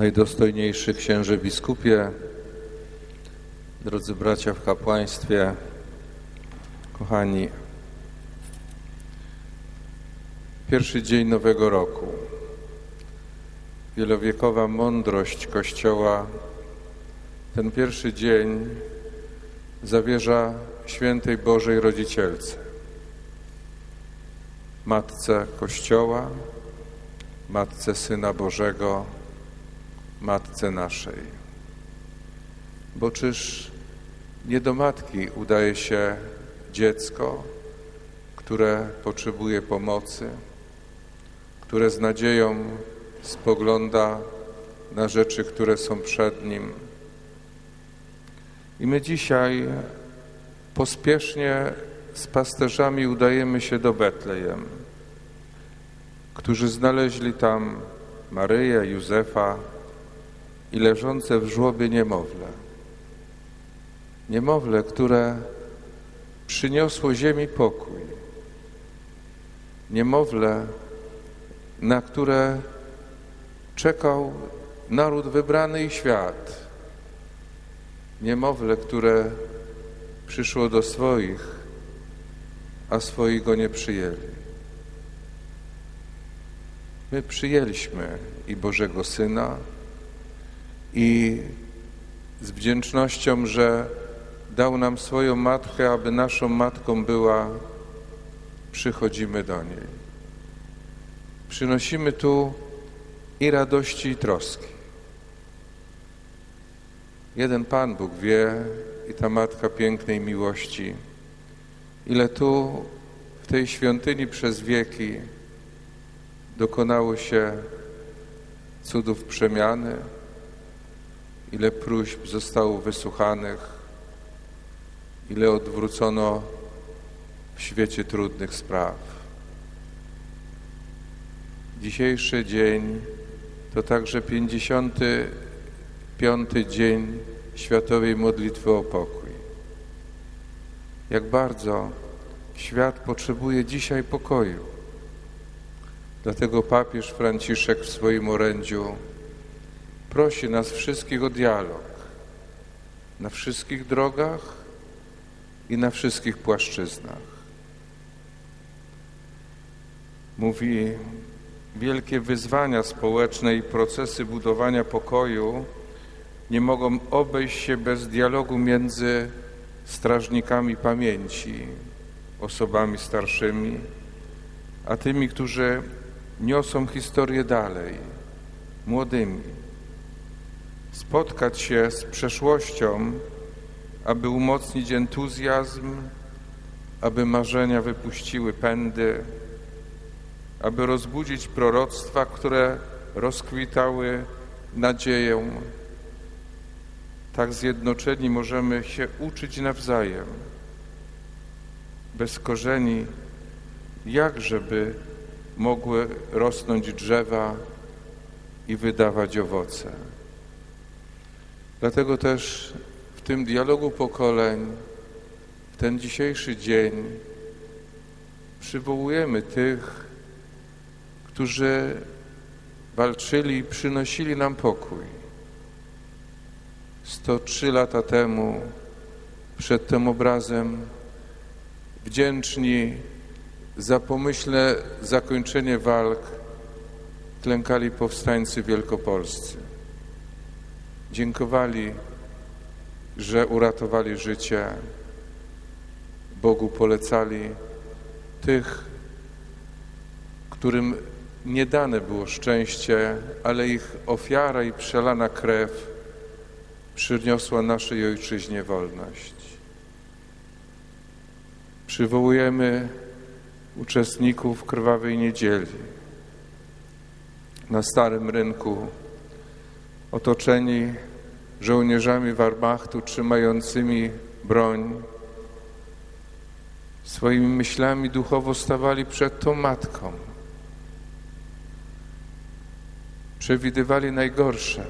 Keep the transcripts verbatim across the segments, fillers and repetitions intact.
Najdostojniejszy księże biskupie, drodzy bracia w kapłaństwie, kochani, pierwszy dzień Nowego Roku, wielowiekowa mądrość Kościoła, ten pierwszy dzień zawierza świętej Bożej Rodzicielce, Matce Kościoła, Matce Syna Bożego, Matce naszej. Bo czyż nie do matki udaje się dziecko, które potrzebuje pomocy, które z nadzieją spogląda na rzeczy, które są przed nim. I my dzisiaj pospiesznie z pasterzami udajemy się do Betlejem, którzy znaleźli tam Maryję, Józefa i leżące w żłobie niemowlę. Niemowlę, które przyniosło ziemi pokój. Niemowlę, na które czekał naród wybrany i świat. Niemowlę, które przyszło do swoich, a swoi go nie przyjęli. My przyjęliśmy i Bożego Syna, i z wdzięcznością, że dał nam swoją Matkę, aby naszą Matką była, przychodzimy do niej. Przynosimy tu i radości, i troski. Jeden Pan Bóg wie, i ta Matka pięknej miłości, ile tu w tej świątyni przez wieki dokonało się cudów przemiany, ile próśb zostało wysłuchanych, ile odwrócono w świecie trudnych spraw. Dzisiejszy dzień to także pięćdziesiąty piąty dzień Światowej Modlitwy o Pokój. Jak bardzo świat potrzebuje dzisiaj pokoju. Dlatego papież Franciszek w swoim orędziu prosi nas wszystkich o dialog na wszystkich drogach i na wszystkich płaszczyznach. Mówi, wielkie wyzwania społeczne i procesy budowania pokoju nie mogą obejść się bez dialogu między strażnikami pamięci, osobami starszymi, a tymi, którzy niosą historię dalej, młodymi. Spotkać się z przeszłością, aby umocnić entuzjazm, aby marzenia wypuściły pędy, aby rozbudzić proroctwa, które rozkwitały nadzieję. Tak zjednoczeni możemy się uczyć nawzajem. Bez korzeni jakżeby mogły rosnąć drzewa i wydawać owoce. Dlatego też w tym dialogu pokoleń, w ten dzisiejszy dzień przywołujemy tych, którzy walczyli i przynosili nam pokój. sto trzy lata temu przed tym obrazem wdzięczni za pomyślne zakończenie walk klękali powstańcy wielkopolscy. Dziękowali, że uratowali życie. Bogu polecali tych, którym nie dane było szczęście, ale ich ofiara i przelana krew przyniosła naszej ojczyźnie wolność. Przywołujemy uczestników Krwawej Niedzieli. Na Starym Rynku, otoczeni żołnierzami Wehrmachtu trzymającymi broń, swoimi myślami duchowo stawali przed tą Matką. Przewidywali najgorsze,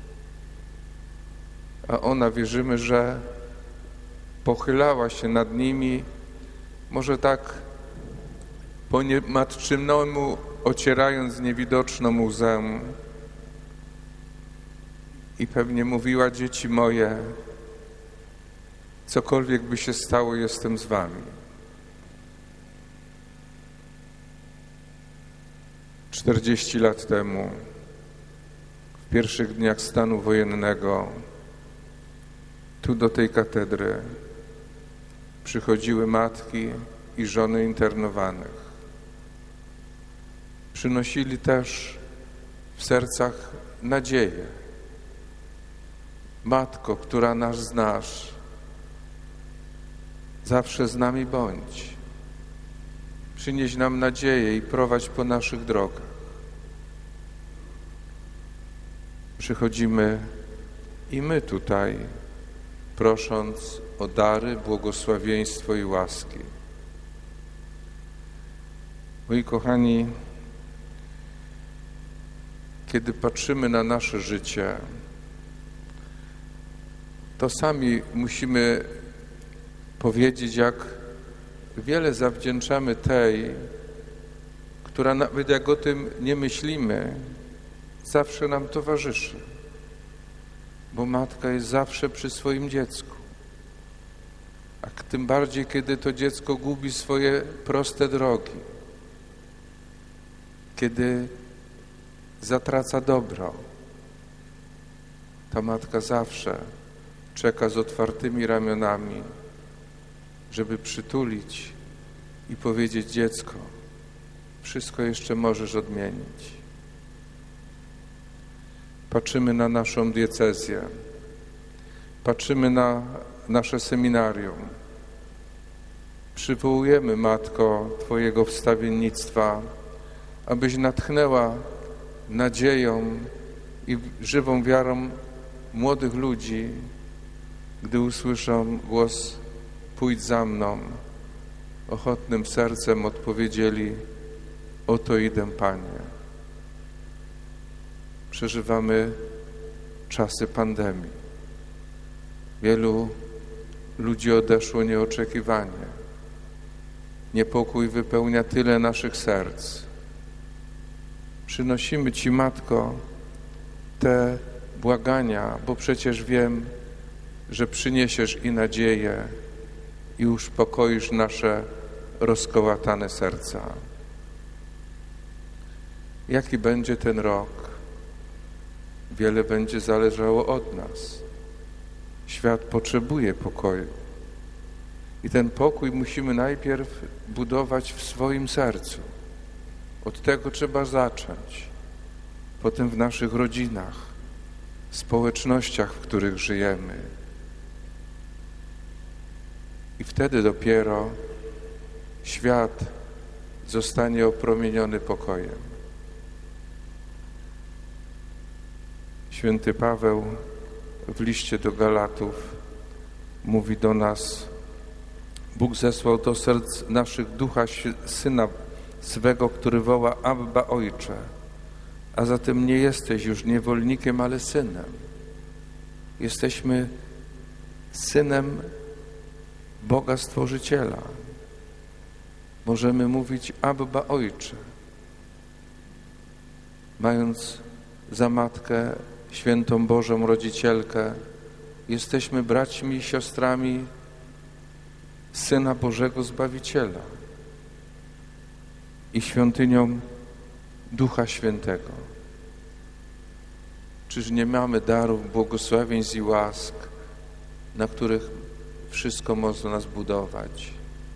a ona, wierzymy, że pochylała się nad nimi, może tak po matczynemu ocierając niewidoczną łzę, I pewnie mówiła: dzieci moje, cokolwiek by się stało, jestem z wami. Czterdzieści lat temu, w pierwszych dniach stanu wojennego, tu do tej katedry przychodziły matki i żony internowanych. Przynosili też w sercach nadzieję. Matko, która nas znasz, zawsze z nami bądź. Przynieś nam nadzieję i prowadź po naszych drogach. Przychodzimy i my tutaj, prosząc o dary, błogosławieństwo i łaski. Moi kochani, kiedy patrzymy na nasze życie, to sami musimy powiedzieć, jak wiele zawdzięczamy tej, która nawet jak o tym nie myślimy, zawsze nam towarzyszy. Bo matka jest zawsze przy swoim dziecku. A tym bardziej, kiedy to dziecko gubi swoje proste drogi. Kiedy zatraca dobro. Ta matka zawsze czeka z otwartymi ramionami, żeby przytulić i powiedzieć: dziecko, wszystko jeszcze możesz odmienić. Patrzymy na naszą diecezję, patrzymy na nasze seminarium. Przywołujemy, Matko, Twojego wstawiennictwa, abyś natchnęła nadzieją i żywą wiarą młodych ludzi, gdy usłyszą głos: pójdź za mną, ochotnym sercem odpowiedzieli: oto idę, Panie. Przeżywamy czasy pandemii. Wielu ludzi odeszło nieoczekiwanie. Niepokój wypełnia tyle naszych serc. Przynosimy Ci, Matko, te błagania, bo przecież wiem, że przyniesiesz i nadzieję, i uspokoisz nasze rozkołatane serca. Jaki będzie ten rok? Wiele będzie zależało od nas. Świat potrzebuje pokoju. I ten pokój musimy najpierw budować w swoim sercu. Od tego trzeba zacząć. Potem w naszych rodzinach, społecznościach, w których żyjemy. I wtedy dopiero świat zostanie opromieniony pokojem. Święty Paweł w liście do Galatów mówi do nas: Bóg zesłał do serc naszych ducha Syna swego, który woła: Abba, Ojcze. A zatem nie jesteś już niewolnikiem, ale synem. Jesteśmy synem Boga Stworzyciela. Możemy mówić: Abba, Ojcze. Mając za matkę Świętą Bożą Rodzicielkę, jesteśmy braćmi i siostrami Syna Bożego Zbawiciela i świątynią Ducha Świętego. Czyż nie mamy darów, błogosławieństw i łask, na których wszystko może nas budować?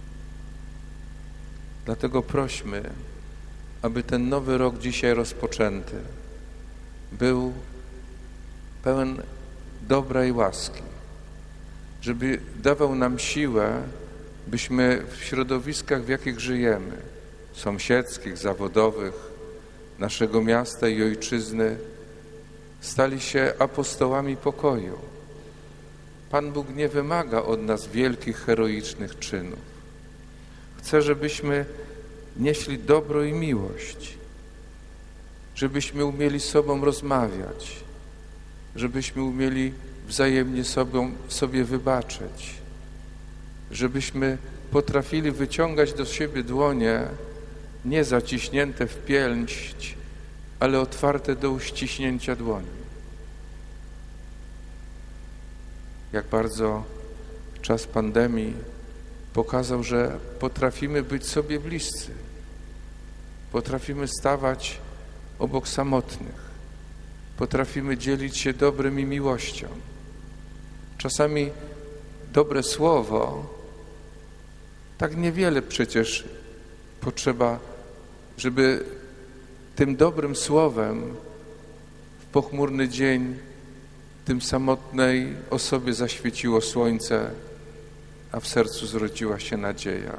Dlatego prośmy, aby ten nowy rok dzisiaj rozpoczęty był pełen dobra i łaski, żeby dawał nam siłę, byśmy w środowiskach, w jakich żyjemy, sąsiedzkich, zawodowych, naszego miasta i ojczyzny, stali się apostołami pokoju. Pan Bóg nie wymaga od nas wielkich, heroicznych czynów. Chce, żebyśmy nieśli dobro i miłość, żebyśmy umieli z sobą rozmawiać, żebyśmy umieli wzajemnie sobą, sobie wybaczyć, żebyśmy potrafili wyciągać do siebie dłonie, nie zaciśnięte w pięść, ale otwarte do uściśnięcia dłoni. jak bardzo czas pandemii pokazał, że potrafimy być sobie bliscy. Potrafimy stawać obok samotnych. Potrafimy dzielić się dobrem i miłością. Czasami dobre słowo, tak niewiele przecież potrzeba, żeby tym dobrym słowem w pochmurny dzień tym samotnej osobie zaświeciło słońce, a w sercu zrodziła się nadzieja.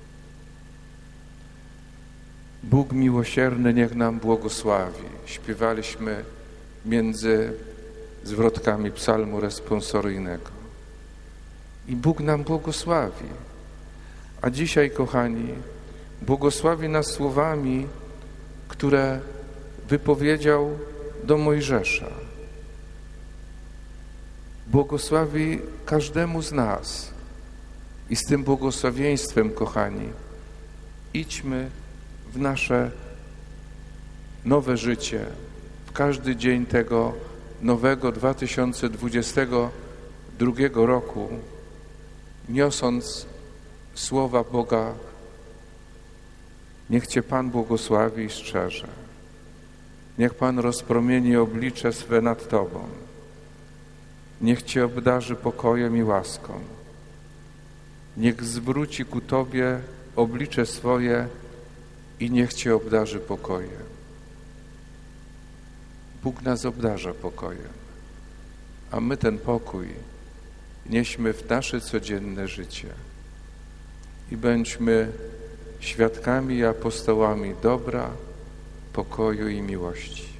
Bóg miłosierny niech nam błogosławi. Śpiewaliśmy między zwrotkami psalmu responsoryjnego. I Bóg nam błogosławi. A dzisiaj, kochani, błogosławi nas słowami, które wypowiedział do Mojżesza. Błogosławi każdemu z nas. I z tym błogosławieństwem, kochani, idźmy w nasze nowe życie, w każdy dzień tego nowego dwa tysiące dwudziestego drugiego roku, niosąc słowa Boga: niech Cię Pan błogosławi i strzeże. Niech Pan rozpromieni oblicze swe nad Tobą. Niech Cię obdarzy pokojem i łaską. Niech zwróci ku Tobie oblicze swoje i niech Cię obdarzy pokojem. Bóg nas obdarza pokojem, a my ten pokój nieśmy w nasze codzienne życie i bądźmy świadkami i apostołami dobra, pokoju i miłości.